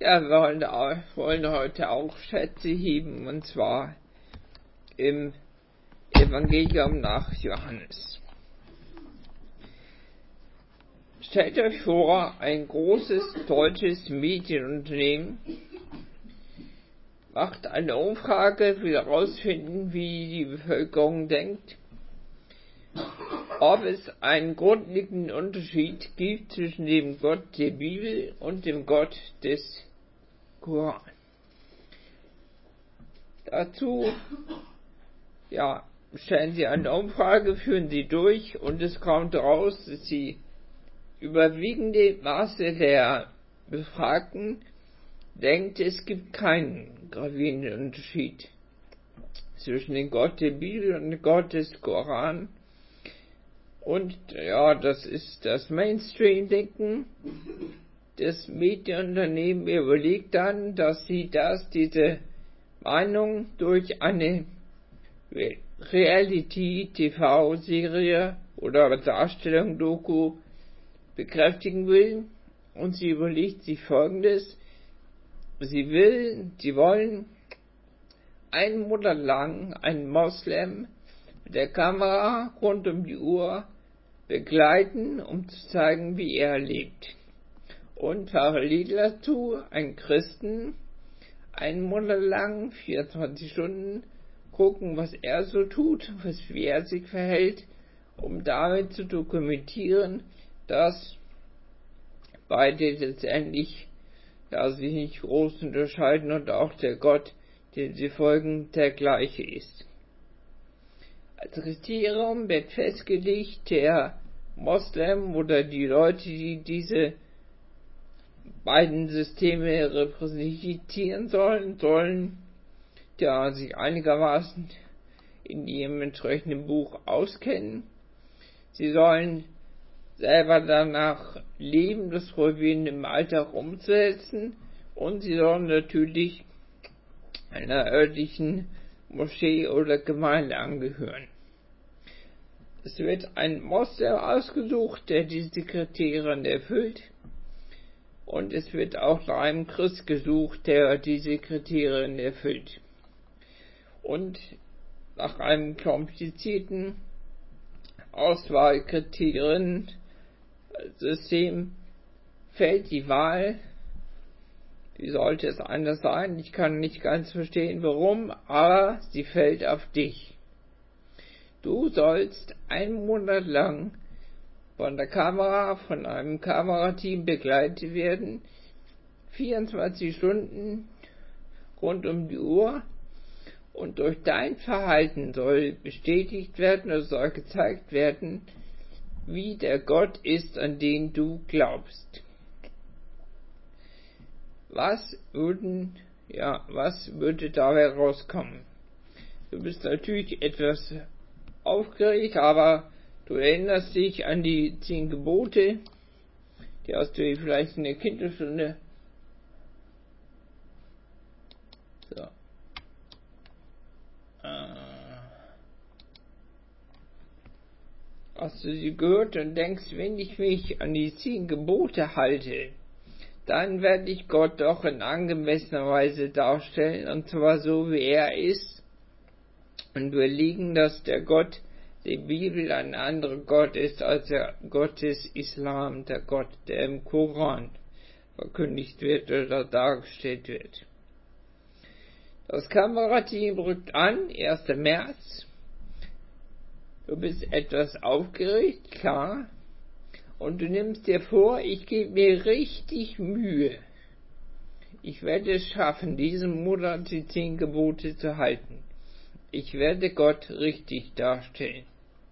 Ja, wir wollen heute auch Schätze heben, und zwar im Evangelium nach Johannes. Stellt euch vor, ein großes deutsches Medienunternehmen macht eine Umfrage, will herausfinden, wie die Bevölkerung denkt, ob es einen grundlegenden Unterschied gibt zwischen dem Gott der Bibel und dem Gott des Koran. Dazu stellen sie eine Umfrage, führen sie durch, und es kommt raus, dass die überwiegende Masse der Befragten denkt, es gibt keinen gravierenden Unterschied zwischen dem Gott der Bibel und dem Gott des Koran. Und das ist das Mainstream-Denken. Das Medienunternehmen überlegt dann, dass sie diese Meinung durch eine Reality-TV-Serie oder Darstellung, Doku bekräftigen will. Und sie überlegt sich Folgendes: Sie wollen einen Monat lang einen Moslem mit der Kamera rund um die Uhr begleiten, um zu zeigen, wie er lebt. Und parallel dazu einen Christen einen Monat lang, 24 Stunden, gucken, was er so tut, wie er sich verhält, um damit zu dokumentieren, dass beide letztendlich sich nicht groß unterscheiden und auch der Gott, dem sie folgen, der gleiche ist. Als Kriterium wird festgelegt, der Moslem oder die Leute, die diese beiden Systeme repräsentieren sollen sich einigermaßen in ihrem entsprechenden Buch auskennen. Sie sollen selber danach leben, das probieren im Alltag umzusetzen, und sie sollen natürlich einer örtlichen Moschee oder Gemeinde angehören. Es wird ein Moslem ausgesucht, der diese Kriterien erfüllt, und es wird auch nach einem Christ gesucht, der diese Kriterien erfüllt. Und nach einem komplizierten Auswahlkriteriensystem fällt die Wahl. Wie sollte es anders sein? Ich kann nicht ganz verstehen, warum, aber sie fällt auf dich. Du sollst einen Monat lang von einem Kamerateam begleitet werden, 24 Stunden rund um die Uhr, und durch dein Verhalten soll bestätigt werden oder soll gezeigt werden, wie der Gott ist, an den du glaubst. Was würde dabei rauskommen? Du bist natürlich etwas aufgeregt, aber du erinnerst dich an die 10 Gebote, die hast du vielleicht in der Kinderstunde hast du sie gehört und denkst, wenn ich mich an die 10 Gebote halte, dann werde ich Gott doch in angemessener Weise darstellen, und zwar so, wie er ist, und überlegen, dass der Gott der Bibel ein anderer Gott ist als der Gott des Islam, der Gott, der im Koran verkündigt wird oder dargestellt wird. Das Kamerateam rückt an, 1. März. Du bist etwas aufgeregt, klar, und du nimmst dir vor, ich gebe mir richtig Mühe. Ich werde es schaffen, diesen Monat die 10 Gebote zu halten. Ich werde Gott richtig darstellen.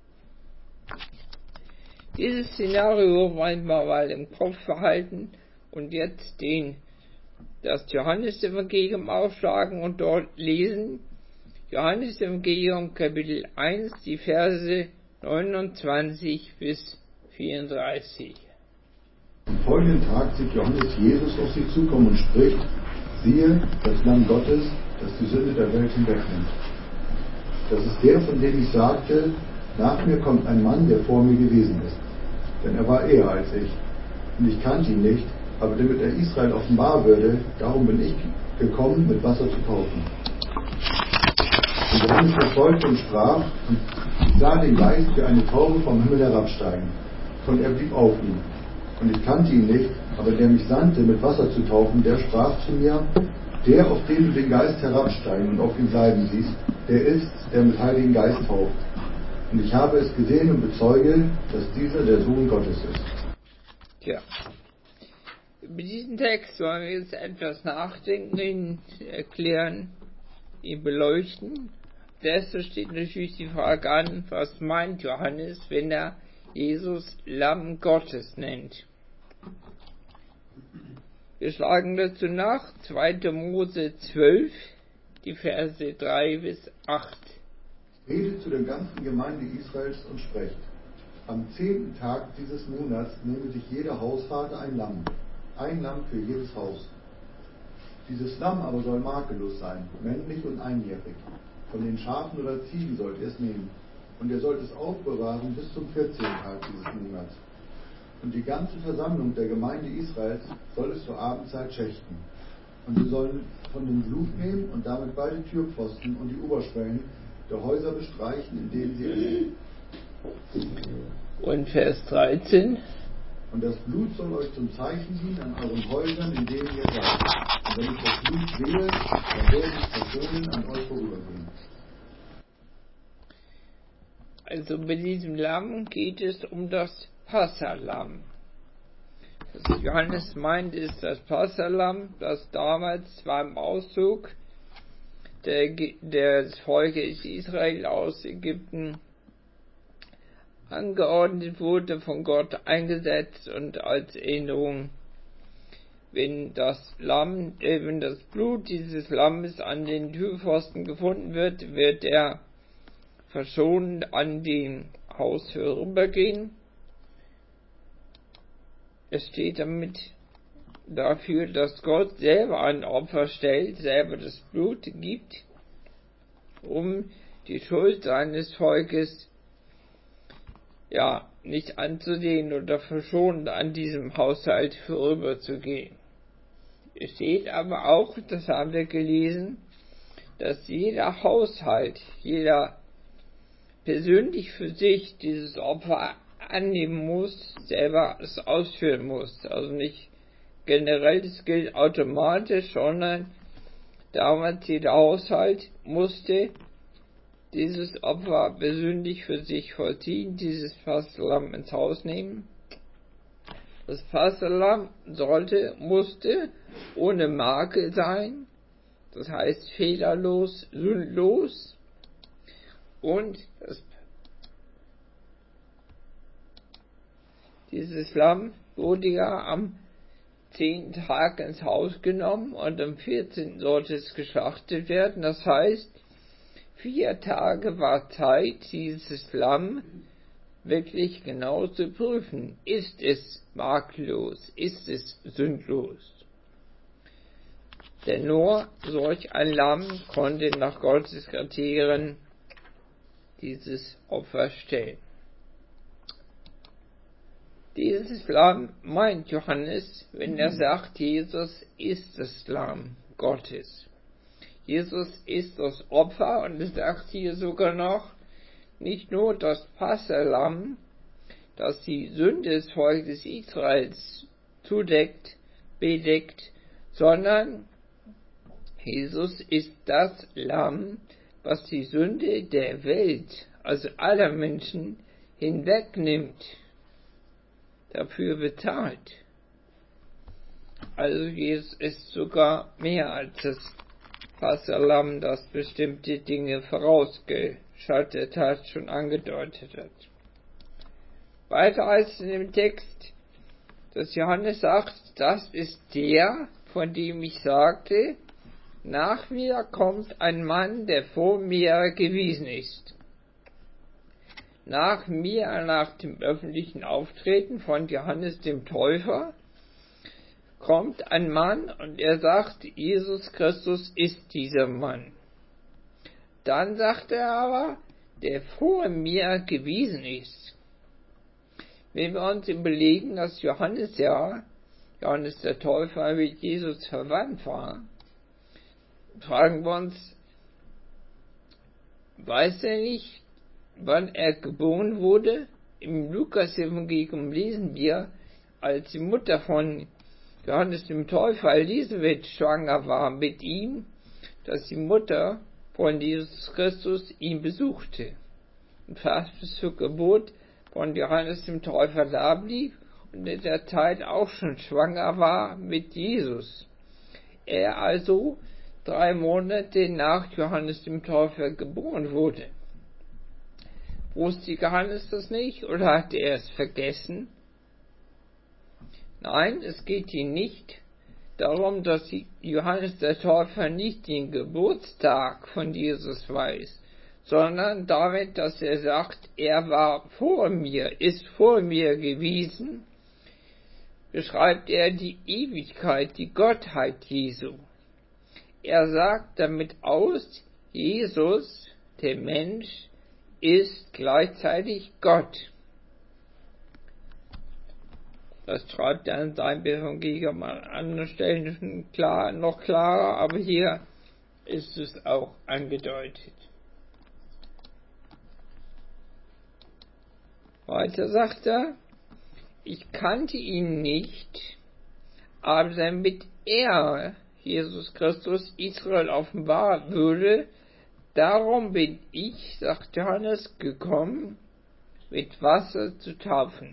Dieses Szenario wollen wir mal im Kopf behalten und jetzt das Johannesevangelium aufschlagen und dort lesen. Johannesevangelium Kapitel 1, die Verse 29 bis 34. Am folgenden Tag sieht Johannes Jesus auf sie zukommen und spricht: Siehe, das Lamm Gottes, das die Sünde der Welt hinwegnimmt. Das ist der, von dem ich sagte, nach mir kommt ein Mann, der vor mir gewesen ist. Denn er war eher als ich. Und ich kannte ihn nicht, aber damit er Israel offenbar würde, darum bin ich gekommen, mit Wasser zu taufen. Und Johannes verfolgte und sprach, und ich sah den Geist wie eine Taube vom Himmel herabsteigen, und er blieb auf ihm. Und ich kannte ihn nicht, aber der mich sandte, mit Wasser zu taufen, der sprach zu mir, der, auf den du den Geist herabsteigen und auf ihn bleiben siehst, der ist, der mit Heiligen Geist tauft. Und ich habe es gesehen und bezeuge, dass dieser der Sohn Gottes ist. Tja, über diesen Text wollen wir jetzt etwas nachdenken, ihn erklären, ihn beleuchten. Deshalb steht natürlich die Frage an, was meint Johannes, wenn er Jesus Lamm Gottes nennt? Wir schlagen dazu nach 2. Mose 12, die Verse 3 bis 8. Redet zu der ganzen Gemeinde Israels und sprecht: Am 10. Tag dieses Monats nehme sich jeder Hausvater ein Lamm für jedes Haus. Dieses Lamm aber soll makellos sein, männlich und einjährig. Von den Schafen oder Ziegen sollt ihr es nehmen, und ihr sollt es aufbewahren bis zum 14. Tag dieses Monats. Und die ganze Versammlung der Gemeinde Israels soll es zur Abendzeit schächten. Und sie sollen von dem Blut nehmen und damit beide Türpfosten und die Oberschwellen der Häuser bestreichen, in denen sie essen. Und Vers 13. Und das Blut soll euch zum Zeichen dienen an euren Häusern, in denen ihr seid. Und wenn ich das Blut sehe, dann werden die Personen an euch vorübergehen. Also bei diesem Lamm geht es um das Passalamm. Was Johannes meint, ist das Passalamm, das damals beim Auszug des Volkes Israel aus Ägypten angeordnet wurde, von Gott eingesetzt, und als Erinnerung, wenn das Blut dieses Lammes an den Türpfosten gefunden wird, wird er verschonend an den Haus vorübergehen. Es steht damit dafür, dass Gott selber ein Opfer stellt, selber das Blut gibt, um die Schuld seines Volkes nicht anzusehen oder verschonend an diesem Haushalt vorüberzugehen. Es steht aber auch, das haben wir gelesen, dass jeder Haushalt, jeder persönlich für sich dieses Opfer annehmen muss, selber es ausführen muss. Also nicht generell, das gilt automatisch, sondern damals jeder Haushalt musste dieses Opfer persönlich für sich vollziehen, dieses Passahlamm ins Haus nehmen. Das Passahlamm musste ohne Makel sein, das heißt fehlerlos, sündlos, und dieses Lamm wurde ja am 10. Tag ins Haus genommen und am 14. sollte es geschlachtet werden. Das heißt, 4 Tage war Zeit, dieses Lamm wirklich genau zu prüfen. Ist es makellos? Ist es sündlos? Denn nur solch ein Lamm konnte nach Gottes Kriterien dieses Opfer stellen. Dieses Lamm meint Johannes, wenn er sagt, Jesus ist das Lamm Gottes. Jesus ist das Opfer, und es sagt hier sogar noch, nicht nur das Passahlamm, das die Sünde des Volkes Israels bedeckt, sondern Jesus ist das Lamm, was die Sünde der Welt, also aller Menschen, hinwegnimmt, dafür bezahlt. Also Jesus ist sogar mehr als das Passahlamm, das bestimmte Dinge vorausgeschaltet hat, schon angedeutet hat. Weiter als in dem Text, dass Johannes sagt, das ist der, von dem ich sagte, nach mir kommt ein Mann, der vor mir gewiesen ist. Nach dem öffentlichen Auftreten von Johannes dem Täufer, kommt ein Mann und er sagt, Jesus Christus ist dieser Mann. Dann sagt er aber, der vor mir gewiesen ist. Wenn wir uns überlegen, dass Johannes ja Johannes der Täufer mit Jesus verwandt war, fragen wir uns, weiß er nicht, wann er geboren wurde? Im Lukas-Evangelium lesen wir, als die Mutter von Johannes dem Täufer, Elisabeth, schwanger war mit ihm, dass die Mutter von Jesus Christus ihn besuchte und fast bis zur Geburt von Johannes dem Täufer da blieb und in der Zeit auch schon schwanger war mit Jesus. Er also 3 Monate nach Johannes dem Täufer geboren wurde. Wusste Johannes das nicht oder hatte er es vergessen? Nein, es geht hier nicht darum, dass Johannes der Täufer nicht den Geburtstag von Jesus weiß, sondern damit, dass er sagt, er war vor mir, ist vor mir gewesen, beschreibt er die Ewigkeit, die Gottheit Jesu. Er sagt damit aus, Jesus, der Mensch, ist gleichzeitig Gott. Das schreibt er in seinem Evangelium an anderen Stellen noch klarer, aber hier ist es auch angedeutet. Weiter sagt er, ich kannte ihn nicht, aber damit er, Jesus Christus, Israel offenbaren würde, darum bin ich, sagt Johannes, gekommen, mit Wasser zu taufen.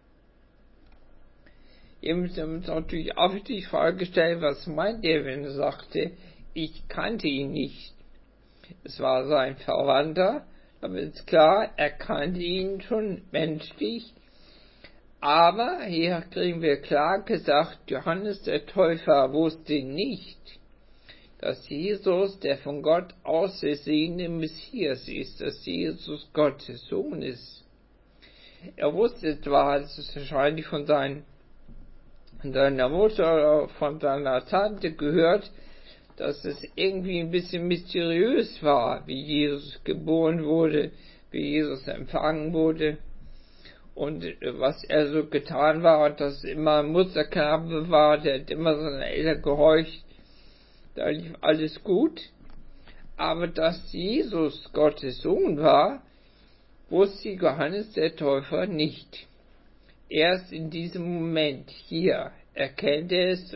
Hier müssen wir uns natürlich auch die Frage stellen, was meint er, wenn er sagte, ich kannte ihn nicht? Es war sein Verwandter, aber ist klar, er kannte ihn schon menschlich. Aber hier kriegen wir klar gesagt, Johannes der Täufer wusste nicht, dass Jesus der von Gott ausersehene Messias ist, dass Jesus Gottes Sohn ist. Er wusste zwar, dass es wahrscheinlich von seiner Mutter oder von seiner Tante gehört, dass es irgendwie ein bisschen mysteriös war, wie Jesus geboren wurde, wie Jesus empfangen wurde und was er so getan war und dass es immer ein Musterknabe war, der hat immer seinen Eltern gehorcht, da lief alles gut, aber dass Jesus Gottes Sohn war, wusste Johannes der Täufer nicht. Erst in diesem Moment hier erkennt er es,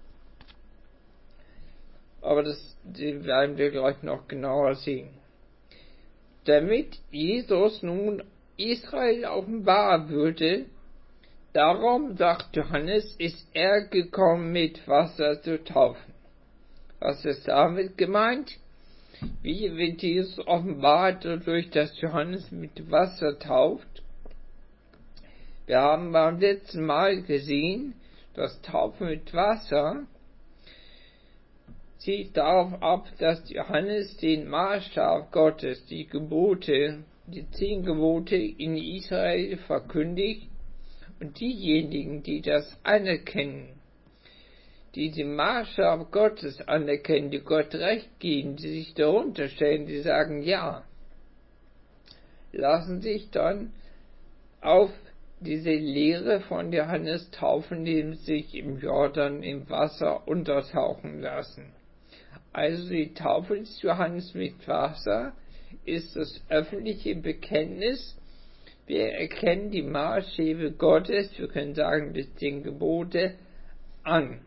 aber das werden wir gleich noch genauer sehen. Damit Jesus nun Israel offenbar würde, darum, sagt Johannes, ist er gekommen, mit Wasser zu taufen. Was ist damit gemeint? Wie wird Jesus offenbart, dadurch, dass Johannes mit Wasser tauft? Wir haben beim letzten Mal gesehen, dass Taufen mit Wasser zielt darauf ab, dass Johannes den Maßstab Gottes, die Gebote, die 10 Gebote in Israel verkündigt und diejenigen, die das anerkennen, die den Maßstab Gottes anerkennen, die Gott recht geben, die sich darunter stellen, die sagen ja, lassen sich dann auf diese Lehre von Johannes taufen, indem sie sich im Jordan im Wasser untertauchen lassen. Also die Taufe des Johannes mit Wasser ist das öffentliche Bekenntnis. Wir erkennen die Maßstäbe Gottes, wir können sagen, die 10 Gebote an.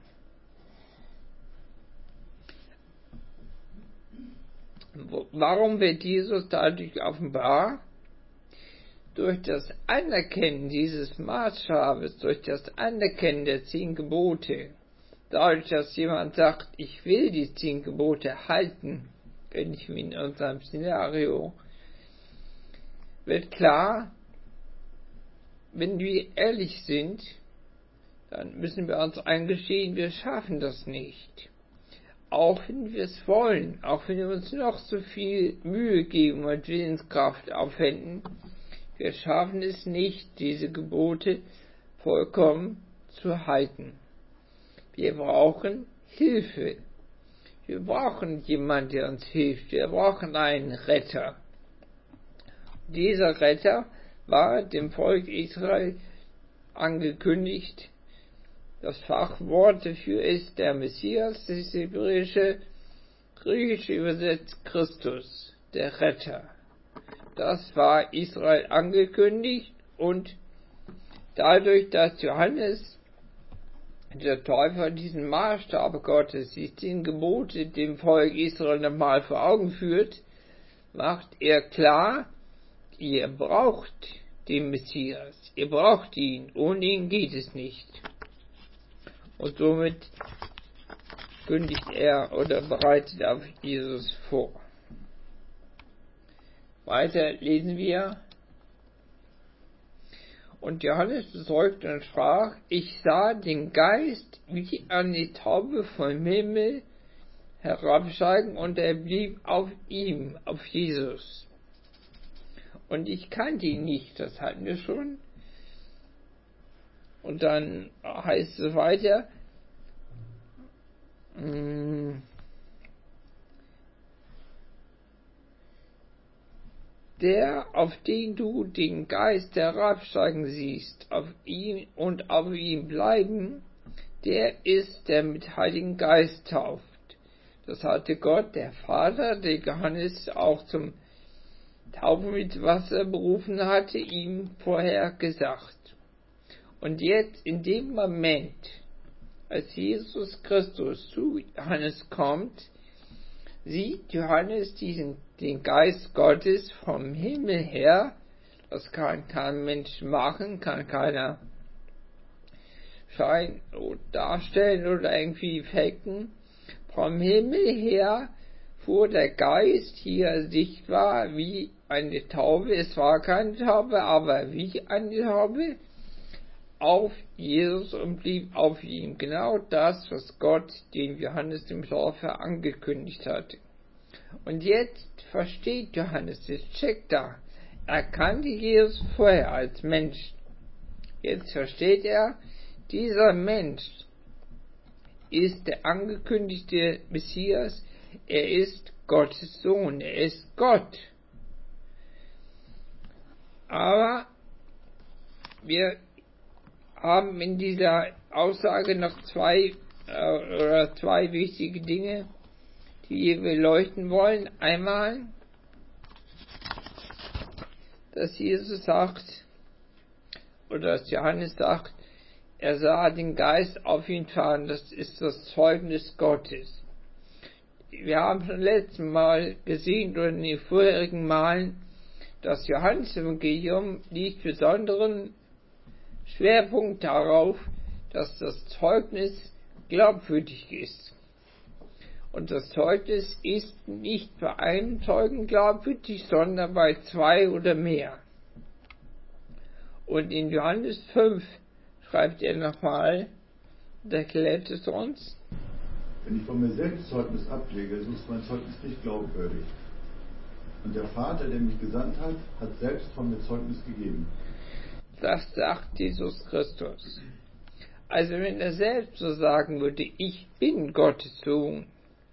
Warum wird Jesus dadurch offenbar? Durch das Anerkennen dieses Maßstabes, durch das Anerkennen der 10 Gebote, dadurch, dass jemand sagt, ich will die 10 Gebote halten, wenn ich in unserem Szenario, wird klar, wenn wir ehrlich sind, dann müssen wir uns eingestehen, wir schaffen das nicht. Auch wenn wir es wollen, auch wenn wir uns noch so viel Mühe geben und Willenskraft aufwenden, wir schaffen es nicht, diese Gebote vollkommen zu halten. Wir brauchen Hilfe. Wir brauchen jemanden, der uns hilft. Wir brauchen einen Retter. Dieser Retter war dem Volk Israel angekündigt Das Fachwort dafür ist der Messias, das hebräische, griechisch übersetzt Christus, der Retter. Das war Israel angekündigt, und dadurch, dass Johannes der Täufer diesen Maßstab Gottes, die 10 Gebote dem Volk Israel nochmal vor Augen führt, macht er klar, ihr braucht den Messias, ihr braucht ihn, ohne ihn geht es nicht. Und somit kündigt er oder bereitet auf Jesus vor. Weiter lesen wir: Und Johannes bezeugte und sprach: Ich sah den Geist wie eine Taube vom Himmel herabsteigen, und er blieb auf ihm, auf Jesus. Und ich kannte ihn nicht, das hatten wir schon. Und dann heißt es weiter, der, auf den du den Geist herabsteigen siehst, auf ihn und auf ihm bleiben, der ist, der mit Heiligen Geist tauft. Das hatte Gott, der Vater, der Johannes auch zum Taufen mit Wasser berufen hatte, ihm vorher gesagt. Und jetzt, in dem Moment, als Jesus Christus zu Johannes kommt, sieht Johannes den Geist Gottes vom Himmel her. Das kann kein Mensch machen, kann keiner darstellen oder irgendwie faken. Vom Himmel her fuhr der Geist hier sichtbar wie eine Taube. Es war keine Taube, aber wie eine Taube auf Jesus und blieb auf ihm. Genau das, was Gott dem Johannes dem Täufer angekündigt hatte. Und jetzt versteht Johannes, jetzt checkt er kannte Jesus vorher als Mensch. Jetzt versteht er, dieser Mensch ist der angekündigte Messias, er ist Gottes Sohn, er ist Gott. Aber wir haben in dieser Aussage noch zwei wichtige Dinge, die wir beleuchten wollen. Einmal, dass Jesus sagt, oder dass Johannes sagt, er sah den Geist auf ihn fahren, das ist das Zeugnis Gottes. Wir haben schon letztes Mal gesehen, oder in den vorherigen Malen, das Johannes-Evangelium liegt besonderen Schwerpunkt darauf, dass das Zeugnis glaubwürdig ist. Und das Zeugnis ist nicht bei einem Zeugen glaubwürdig, sondern bei 2 oder mehr. Und in Johannes 5 schreibt er nochmal, und erklärt es uns: Wenn ich von mir selbst Zeugnis ablege, so ist mein Zeugnis nicht glaubwürdig. Und der Vater, der mich gesandt hat, hat selbst von mir Zeugnis gegeben. Das sagt Jesus Christus. Also wenn er selbst so sagen würde, ich bin Gottes Sohn,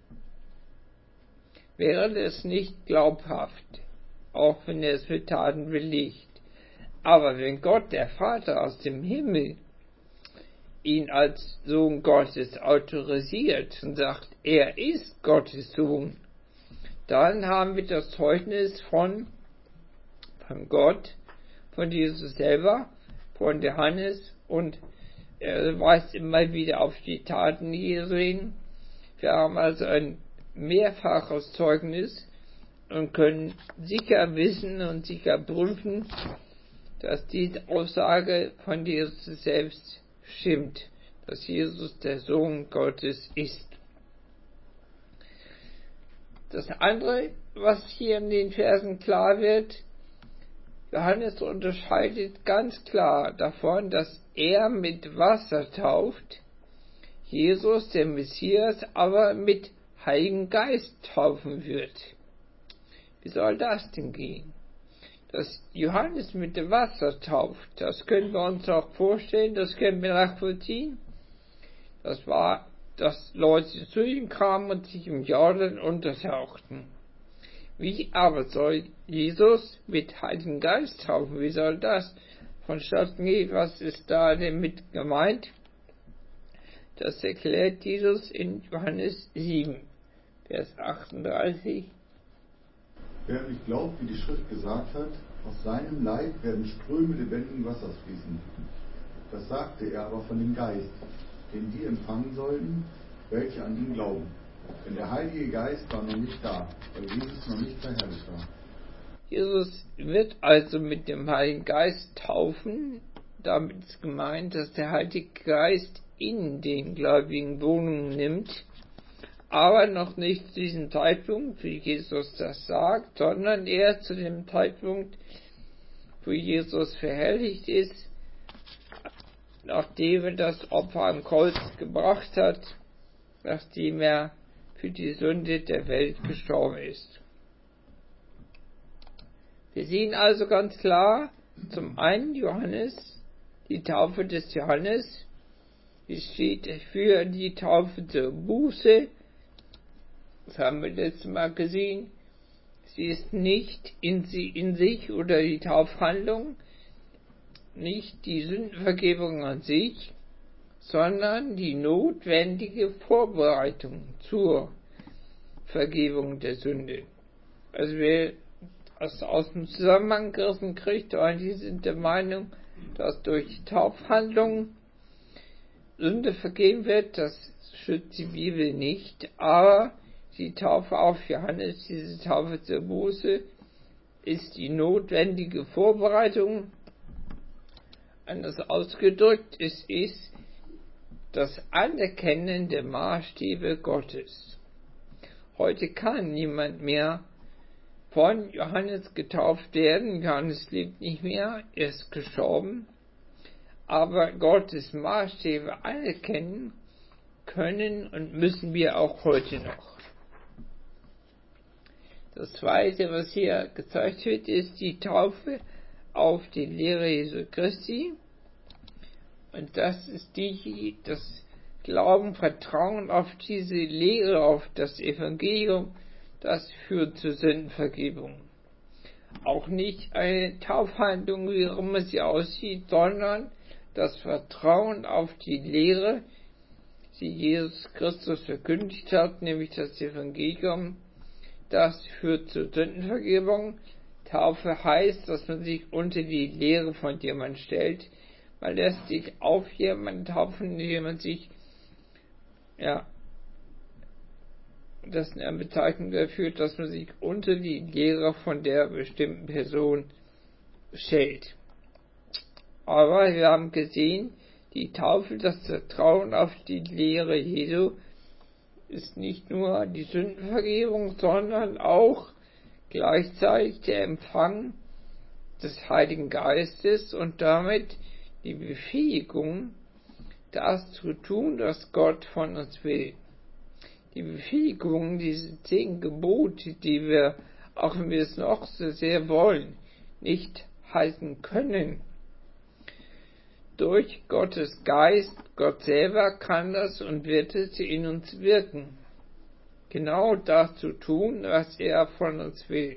wäre das nicht glaubhaft, auch wenn er es mit Taten belegt. Aber wenn Gott, der Vater aus dem Himmel, ihn als Sohn Gottes autorisiert und sagt, er ist Gottes Sohn, dann haben wir das Zeugnis von Gott, von Jesus selber, von Johannes, und er weist immer wieder auf die Taten Jesu hin. Wir haben also ein mehrfaches Zeugnis und können sicher wissen und sicher prüfen, dass diese Aussage von Jesus selbst stimmt, dass Jesus der Sohn Gottes ist. Das andere, was hier in den Versen klar wird, Johannes unterscheidet ganz klar davon, dass er mit Wasser tauft, Jesus, der Messias, aber mit Heiligen Geist taufen wird. Wie soll das denn gehen? Dass Johannes mit dem Wasser tauft, das können wir uns auch vorstellen, das können wir nachvollziehen. Das war, dass Leute zu ihm kamen und sich im Jordan untertauchten. Wie aber soll Jesus mit Heiligen Geist taufen? Wie soll das vonstatten gehen? Was ist da denn mit gemeint? Das erklärt Jesus in Johannes 7, Vers 38. Wer nicht glaubt, wie die Schrift gesagt hat, aus seinem Leib werden Ströme lebendigen Wassers fließen. Das sagte er aber von dem Geist, den die empfangen sollten, welche an ihn glauben. Denn der Heilige Geist war noch nicht da, weil Jesus noch nicht verherrlicht war. Jesus wird also mit dem Heiligen Geist taufen. Damit ist gemeint, dass der Heilige Geist in den Gläubigen Wohnung nimmt, aber noch nicht zu diesem Zeitpunkt, wie Jesus das sagt, sondern eher zu dem Zeitpunkt, wo Jesus verherrlicht ist, nachdem er das Opfer am Kreuz gebracht hat, nachdem er für die Sünde der Welt gestorben ist. Wir sehen also ganz klar, zum einen Johannes, die Taufe des Johannes, die steht für die Taufe zur Buße. Das haben wir letztes Mal gesehen. Sie ist nicht in sich oder die Taufhandlung, nicht die Sündenvergebung an sich, sondern die notwendige Vorbereitung zur Vergebung der Sünde. Also wer das aus dem Zusammenhang gerissen kriegt, einige sind der Meinung, dass durch die Taufhandlung Sünde vergeben wird, das schützt die Bibel nicht, aber die Taufe auf Johannes, diese Taufe zur Buße, ist die notwendige Vorbereitung. Anders ausgedrückt, es ist das Anerkennen der Maßstäbe Gottes. Heute kann niemand mehr von Johannes getauft werden. Johannes lebt nicht mehr, er ist gestorben. Aber Gottes Maßstäbe anerkennen können und müssen wir auch heute noch. Das Zweite, was hier gezeigt wird, ist die Taufe auf die Lehre Jesu Christi. Und das ist das Glauben, Vertrauen auf diese Lehre, auf das Evangelium, das führt zur Sündenvergebung. Auch nicht eine Taufhandlung, wie auch immer sie aussieht, sondern das Vertrauen auf die Lehre, die Jesus Christus verkündigt hat, nämlich das Evangelium, das führt zur Sündenvergebung. Taufe heißt, dass man sich unter die Lehre von jemandem stellt. Man lässt sich auf jemanden taufen, indem man sich, das ist eine Bezeichnung dafür, dass man sich unter die Lehre von der bestimmten Person stellt. Aber wir haben gesehen, die Taufe, das Vertrauen auf die Lehre Jesu, ist nicht nur die Sündenvergebung, sondern auch gleichzeitig der Empfang des Heiligen Geistes und damit die Befähigung, das zu tun, was Gott von uns will. Die Befähigung, diese 10 Gebote, die wir, auch wenn wir es noch so sehr wollen, nicht halten können. Durch Gottes Geist, Gott selber kann das und wird es in uns wirken. Genau das zu tun, was er von uns will.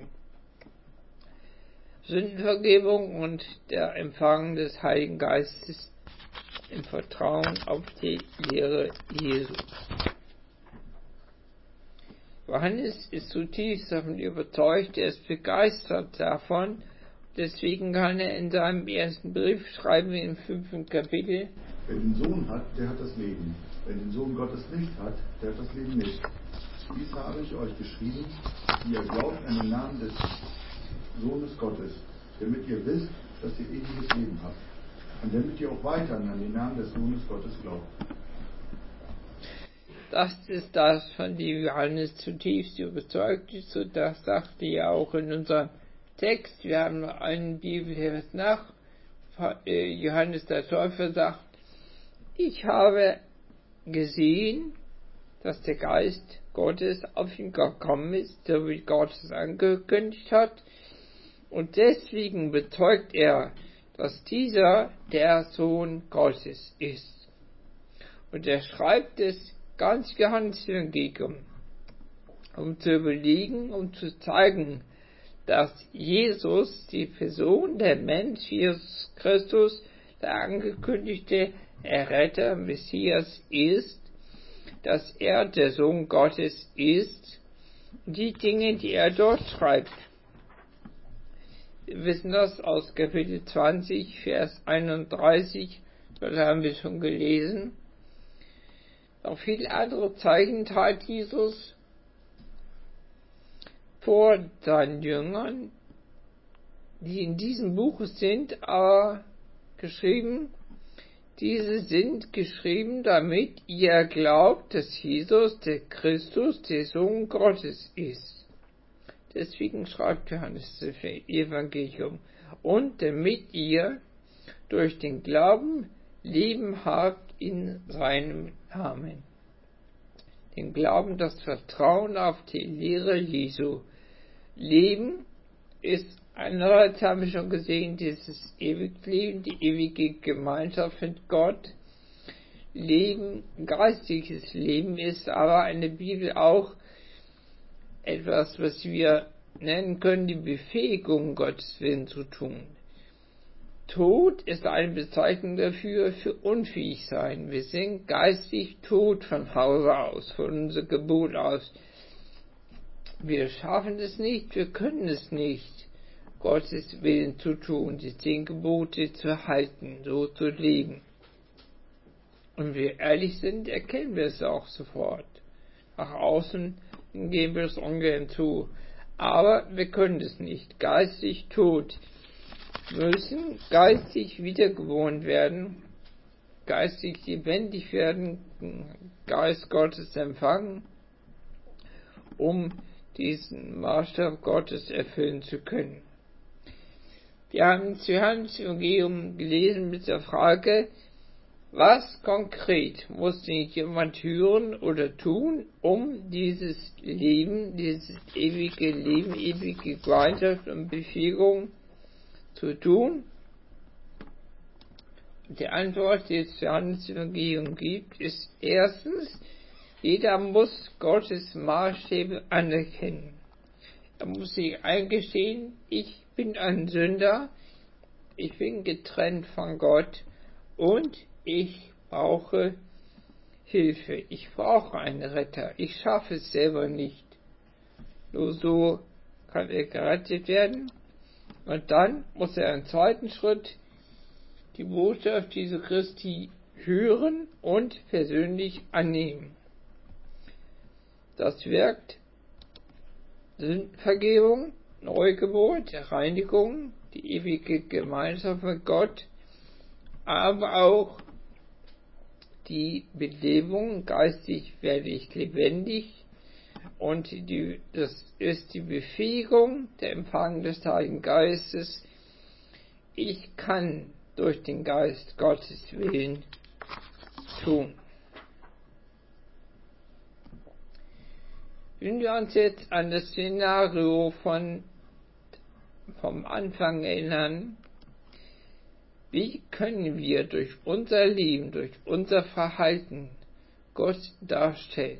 Sündenvergebung und der Empfang des Heiligen Geistes im Vertrauen auf die Lehre Jesu. Johannes ist zutiefst davon überzeugt, er ist begeistert davon. Deswegen kann er in seinem ersten Brief schreiben, im 5. Kapitel: Wer den Sohn hat, der hat das Leben. Wer den Sohn Gottes nicht hat, der hat das Leben nicht. Dies habe ich euch geschrieben, die ihr glaubt an den Namen des Sohnes Gottes, damit ihr wisst, dass ihr ewiges Leben habt. Und damit ihr auch weiterhin an den Namen des Sohnes Gottes glaubt. Das ist das, von dem Johannes zutiefst überzeugt ist, und das sagte er auch in unserem Text. Wir haben einen Bibelvers nach. Johannes der Täufer sagt: Ich habe gesehen, dass der Geist Gottes auf ihn gekommen ist, so wie Gott es angekündigt hat. Und deswegen bezeugt er, dass dieser der Sohn Gottes ist. Und er schreibt es ganz Johannes Evangelium, um zu überlegen, um zu zeigen, dass Jesus, die Person, der Mensch, Jesus Christus, der angekündigte Erretter, Messias ist, dass er der Sohn Gottes ist, die Dinge, die er dort schreibt. Wir wissen das aus Kapitel 20, Vers 31, dort haben wir schon gelesen. Auch viele andere Zeichen tat Jesus vor seinen Jüngern, die in diesem Buch sind, aber geschrieben. Diese sind geschrieben, damit ihr glaubt, dass Jesus, der Christus, der Sohn Gottes ist. Deswegen schreibt Johannes das Evangelium. Und damit ihr durch den Glauben Leben habt in seinem Namen. Den Glauben, das Vertrauen auf die Lehre Jesu. Leben ist einerseits, haben wir schon gesehen, dieses ewige Leben, die ewige Gemeinschaft mit Gott. Leben, geistiges Leben ist aber in der Bibel auch etwas, was wir nennen können, die Befähigung, Gottes Willen zu tun. Tod ist eine Bezeichnung dafür, für unfähig sein. Wir sind geistig tot von Hause aus, von unserer Geburt aus. Wir schaffen es nicht, wir können es nicht, Gottes Willen zu tun, die 10 Gebote zu halten, so zu leben. Und wenn wir ehrlich sind, erkennen wir es auch sofort. Nach außen geben wir es ungern zu. Aber wir können es nicht. Geistig tot. Müssen geistig wiedergeboren werden, geistig lebendig werden, Geist Gottes empfangen, um diesen Maßstab Gottes erfüllen zu können. Wir haben zu Johannes Evangelium gelesen mit der Frage, was konkret muss denn jemand hören oder tun, um dieses Leben, dieses ewige Leben, ewige Gemeinschaft und Befähigung zu tun? Die Antwort, die es Johannes Evangelium gibt, ist erstens, jeder muss Gottes Maßstäbe anerkennen. Er muss sich eingestehen, ich bin ein Sünder, ich bin getrennt von Gott und ich brauche Hilfe, ich brauche einen Retter, ich schaffe es selber nicht. Nur so kann er gerettet werden. Und dann muss er im zweiten Schritt die Botschaft Jesu Christi hören und persönlich annehmen. Das wirkt Sündenvergebung, Neugeburt, Reinigung, die ewige Gemeinschaft mit Gott, aber auch die Belebung, geistig werde ich lebendig, und das ist die Befähigung, der Empfang des Heiligen Geistes. Ich kann durch den Geist Gottes Willen tun. Wenn wir uns jetzt an das Szenario vom Anfang erinnern, wie können wir durch unser Leben, durch unser Verhalten Gott darstellen?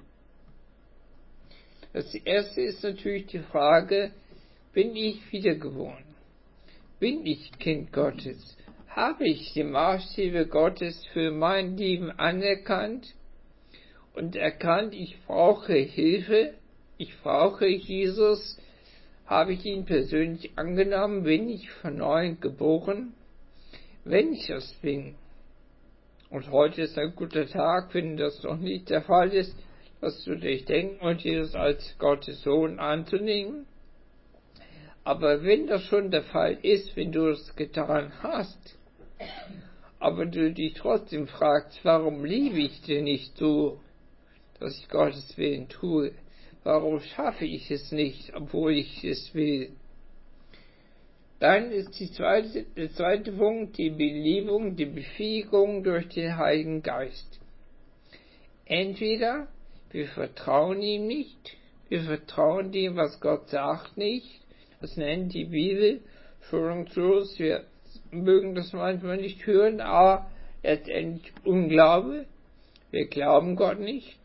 Das erste ist natürlich die Frage, bin ich wiedergeboren? Bin ich Kind Gottes? Habe ich die Maßstäbe Gottes für mein Leben anerkannt und erkannt, ich brauche Hilfe, ich brauche Jesus? Habe ich ihn persönlich angenommen? Bin ich von neuem geboren? Wenn ich das bin, und heute ist ein guter Tag, wenn das noch nicht der Fall ist, dass du dich denken und Jesus als Gottes Sohn anzunehmen. Aber wenn das schon der Fall ist, wenn du es getan hast, aber du dich trotzdem fragst, warum lebe ich denn nicht so, dass ich Gottes Willen tue? Warum schaffe ich es nicht, obwohl ich es will? Dann ist der zweite Punkt die Belebung, die Befähigung durch den Heiligen Geist. Entweder wir vertrauen ihm nicht, wir vertrauen dem, was Gott sagt, nicht. Das nennt die Bibel schonungslos. Wir mögen das manchmal nicht hören, aber letztendlich Unglaube. Wir glauben Gott nicht.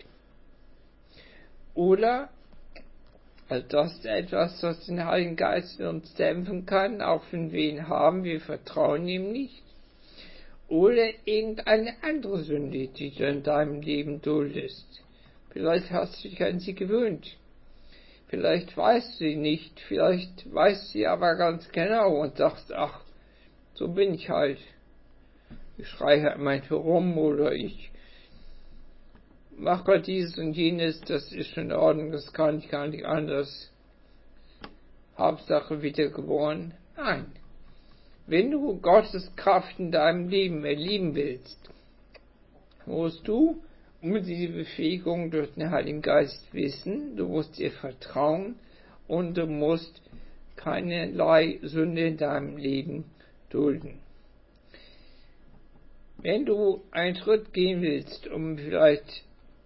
Oder, also das ist etwas, was den Heiligen Geist in uns dämpfen kann, auch wenn wir ihn haben, wir vertrauen ihm nicht. oder irgendeine andere Sünde, die du in deinem Leben duldest. Vielleicht hast du dich an sie gewöhnt. Vielleicht weißt du sie nicht, vielleicht weißt du sie aber ganz genau und sagst, ach, so bin ich halt. Ich schreie halt manchmal rum oder ich mache dieses und jenes, das ist schon in Ordnung, das kann ich gar nicht anders. Hauptsache wiedergeboren. Nein. Wenn du Gottes Kraft in deinem Leben erleben willst, musst du um diese Befähigung durch den Heiligen Geist wissen, du musst ihr vertrauen und du musst keinerlei Sünde in deinem Leben dulden. Wenn du einen Schritt gehen willst, um vielleicht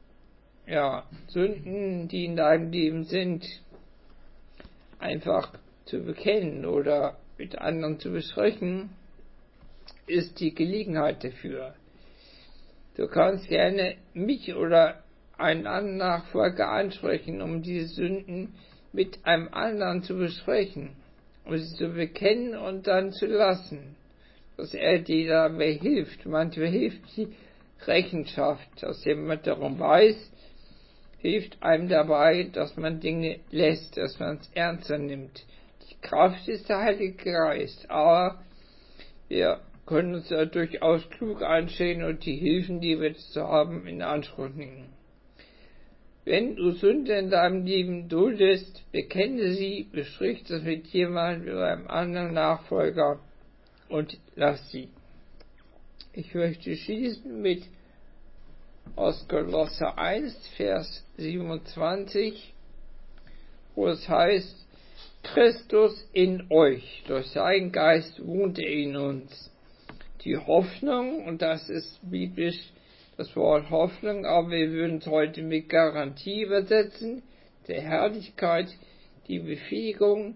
Sünden, die in deinem Leben sind, einfach zu bekennen oder mit anderen zu besprechen, ist die Gelegenheit dafür. Du kannst gerne mich oder einen anderen Nachfolger ansprechen, um diese Sünden mit einem anderen zu besprechen, um sie zu bekennen und dann zu lassen, dass er dir dabei hilft. Manchmal hilft die Rechenschaft, dass jemand darum weiß, hilft einem dabei, dass man Dinge lässt, dass man es ernster nimmt. Die Kraft ist der Heilige Geist, aber wir können uns ja durchaus klug ansehen und die Hilfen, die wir zu haben, in Anspruch nehmen. Wenn du Sünde in deinem Leben duldest, bekenne sie, besprich das mit jemandem oder einem anderen Nachfolger und lass sie. Ich möchte schließen mit aus Kolosser 1, Vers 27, wo es heißt, Christus in euch, durch seinen Geist wohnt er in uns. Die Hoffnung, und das ist biblisch das Wort Hoffnung, aber wir würden es heute mit Garantie übersetzen, der Herrlichkeit, die Befähigung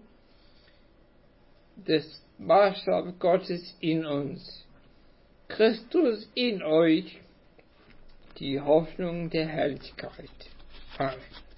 des Maßstabs Gottes in uns. Christus in euch, die Hoffnung der Herrlichkeit. Amen.